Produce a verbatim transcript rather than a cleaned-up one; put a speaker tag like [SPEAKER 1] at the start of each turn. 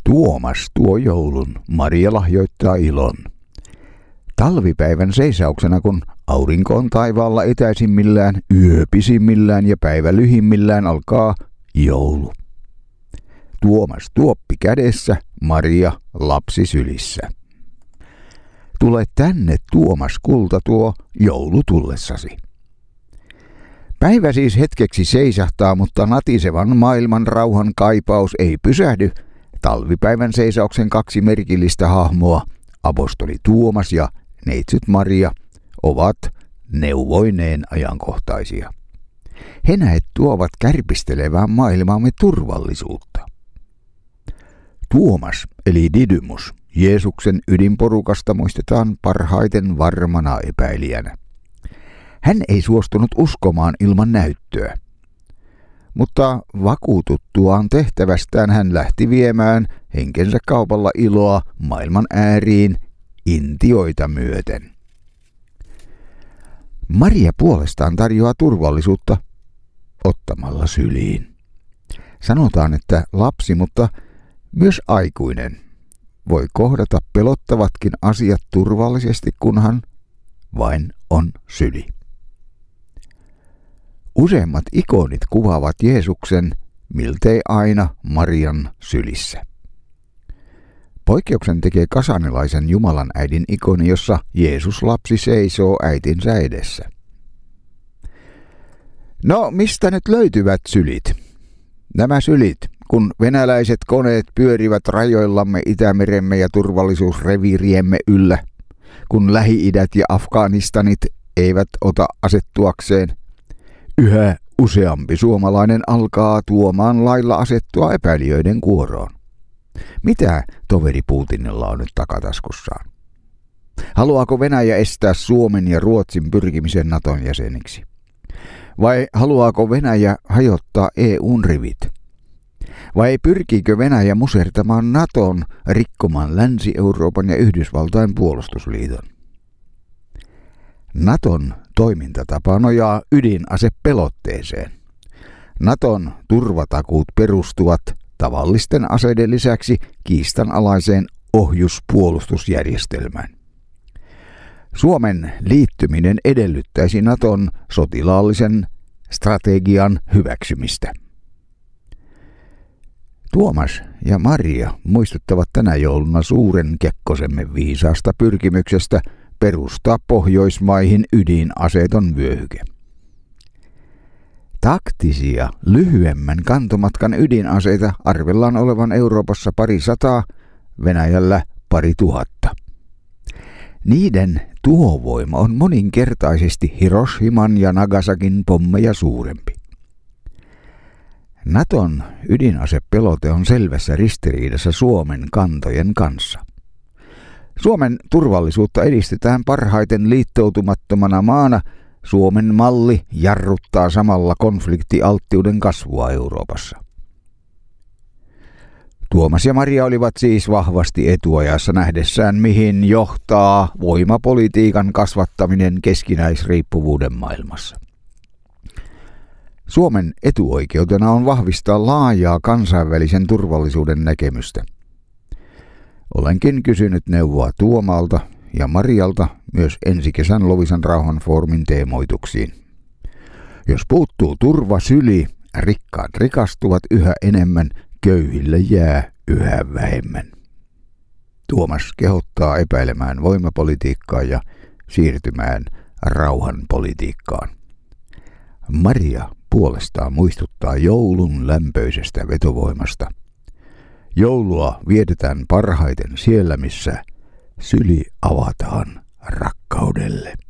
[SPEAKER 1] Tuomas tuo joulun, Maria lahjoittaa ilon. Talvipäivän seisauksena, kun aurinko on taivaalla etäisimmillään, yö pisimmillään ja päivä lyhimmillään, alkaa joulu. Tuomas tuoppi kädessä, Maria lapsi sylissä. Tule tänne, Tuomas kulta, tuo joulu tullessasi. Päivä siis hetkeksi seisahtaa, mutta natisevan maailman rauhan kaipaus ei pysähdy. Talvipäivän seisauksen kaksi merkillistä hahmoa, apostoli Tuomas ja neitsyt Maria, ovat neuvoineen ajankohtaisia. He näet tuovat kärpistelevään maailmaamme turvallisuutta. Tuomas eli Didymus, Jeesuksen ydinporukasta, muistetaan parhaiten varmana epäilijänä. Hän ei suostunut uskomaan ilman näyttöä. Mutta vakuututtuaan tehtävästään hän lähti viemään henkensä kaupalla iloa maailman ääriin intioita myöten. Maria puolestaan tarjoaa turvallisuutta ottamalla syliin. Sanotaan, että lapsi, mutta myös aikuinen voi kohdata pelottavatkin asiat turvallisesti, kunhan vain on syli. Useimmat ikonit kuvaavat Jeesuksen miltei aina Marian sylissä. Poikkeuksen tekee kasanilaisen Jumalan äidin ikoni, jossa Jeesus lapsi seisoo äitinsä edessä. No, mistä nyt löytyvät sylit? Nämä sylit, kun venäläiset koneet pyörivät rajoillamme Itämeremme ja turvallisuusreviiriemme yllä, kun Lähi-idät ja Afganistanit eivät ota asettuakseen, yhä useampi suomalainen alkaa tuomaan lailla asettua epäilijöiden kuoroon. Mitä toveri Putinilla on nyt takataskussaan? Haluaako Venäjä estää Suomen ja Ruotsin pyrkimisen Naton jäseniksi? Vai haluaako Venäjä hajottaa E U:n rivit? Vai pyrkiikö Venäjä musertamaan Naton, rikkomaan Länsi-Euroopan ja Yhdysvaltain puolustusliiton? Naton toimintatapa nojaa ydinasepelotteeseen. Naton turvatakuut perustuvat tavallisten aseiden lisäksi kiistanalaiseen ohjuspuolustusjärjestelmään. Suomen liittyminen edellyttäisi Naton sotilaallisen strategian hyväksymistä. Tuomas ja Maria muistuttavat tänä jouluna suuren Kekkosemme viisaasta pyrkimyksestä perustaa Pohjoismaihin ydinaseeton vyöhyke. Taktisia, lyhyemmän kantomatkan ydinaseita arvellaan olevan Euroopassa pari sataa, Venäjällä pari tuhatta. Niiden tuhovoima on moninkertaisesti Hiroshiman ja Nagasakin pommeja suurempi. Naton ydinasepelote on selvässä ristiriidassa Suomen kantojen kanssa. Suomen turvallisuutta edistetään parhaiten liittoutumattomana maana. Suomen malli jarruttaa samalla konfliktialttiuden kasvua Euroopassa. Tuomas ja Maria olivat siis vahvasti etuajassa nähdessään, mihin johtaa voimapolitiikan kasvattaminen keskinäisriippuvuuden maailmassa. Suomen etuoikeutena on vahvistaa laajaa kansainvälisen turvallisuuden näkemystä. Olenkin kysynyt neuvoa Tuomalta ja Marialta myös ensi kesän Loviisan rauhanfoorumin teemoituksiin. Jos puuttuu turva syli, rikkaat rikastuvat yhä enemmän, köyhille jää yhä vähemmän. Tuomas kehottaa epäilemään voimapolitiikkaa ja siirtymään rauhanpolitiikkaan. Maria puolestaan muistuttaa joulun lämpöisestä vetovoimasta. Joulua vietetään parhaiten siellä, missä syli avataan rakkaudelle.